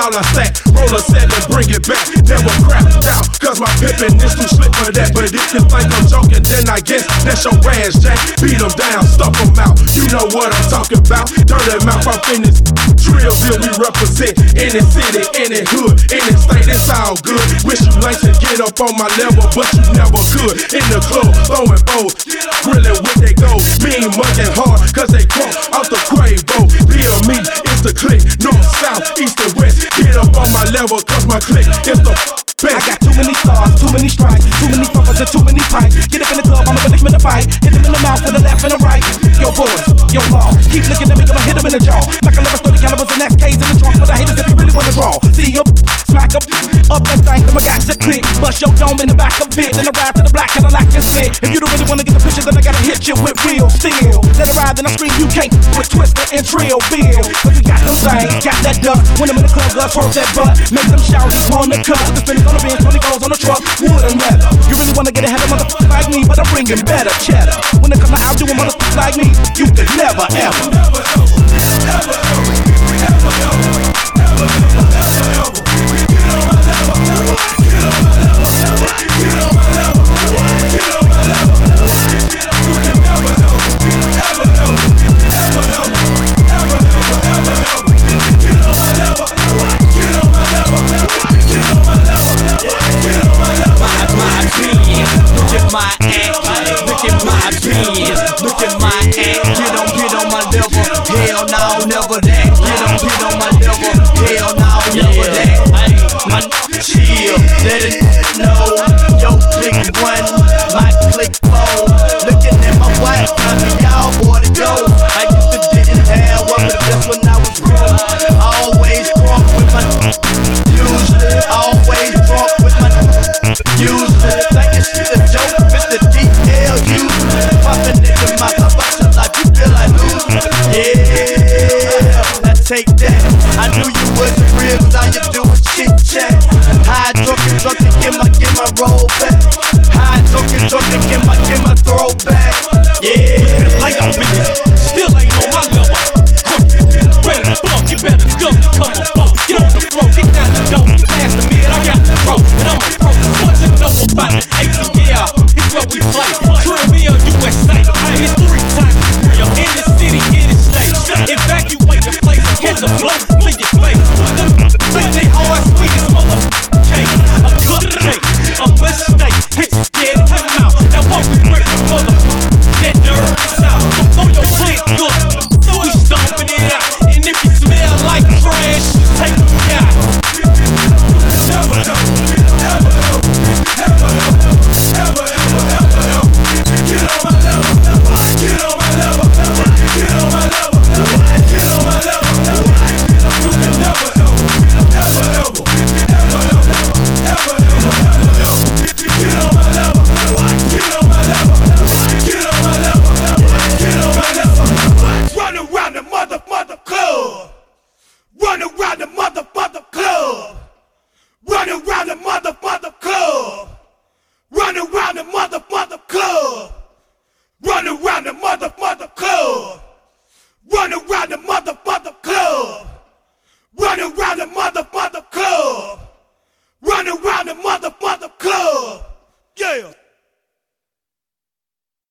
all I stack. Roll a set and bring it back. Never crap down, cause my pimpin' is too slick for that. But if you think I'm joking, then I guess that's your ass, Jack. Beat them down, stuff them out. You know what I'm talking about. Dirty mouth, I'm finished. Drillville, we represent any city, any hood, any state, it's all good. Wish you like to get up on my level, but you never could. In the club, throwing bows, grilling with they gold. Mean, mugging hard, cause they crunk off the Quavo. Bill me, it's the click, north, south, east and west. Get up on my level, cause my click is the best. I got too many stars, too many strikes, too many fuckers and too many pipes. Get up in the club, I'm a in the fight. Hit them in the mouth with the left and the right. Yo boys, yo law, keep looking at me, I'ma hit them in the jaw. Like I never studied calibers and SKs in the trunk. But I hate it if you really wanna draw. See you, smack up that thing, then I got to click. Bust your dome in the back of it, then I ride to the black Cadillac and spit. If you don't really wanna get the picture, then I gotta hit you with real steel. Let it ride, then I scream, you can't with Twister and Trill Bill. Cause you got them things, got that dust. When I'm in the club, girls work that butt. Make them shouties wanna cut. The finish on the bench, 20 goals on the truck, wood and leather. You really wanna get ahead of motherfuckers like me, but I'm bringing better cheddar. When it comes to outdoing motherfuckers like me, you could never ever. Look at my act, get on my level. Hell no, never that. Get on my level. Hell no, never that. My chill, let it know. Yo, click one, my click four. Looking at my wife, I mean y'all boy to go. I used to didn't have one, but just when I was broke. Always drunk with my usually, always drunk with my usually. Think it's shit a joke, it's the DLU. Popping into my box like you feel like losing. Yeah, now take that. I knew you wasn't real, cause all you do is chit chat. High drunk and get my roll back. High drunk and get my throwback. Yeah, like I'm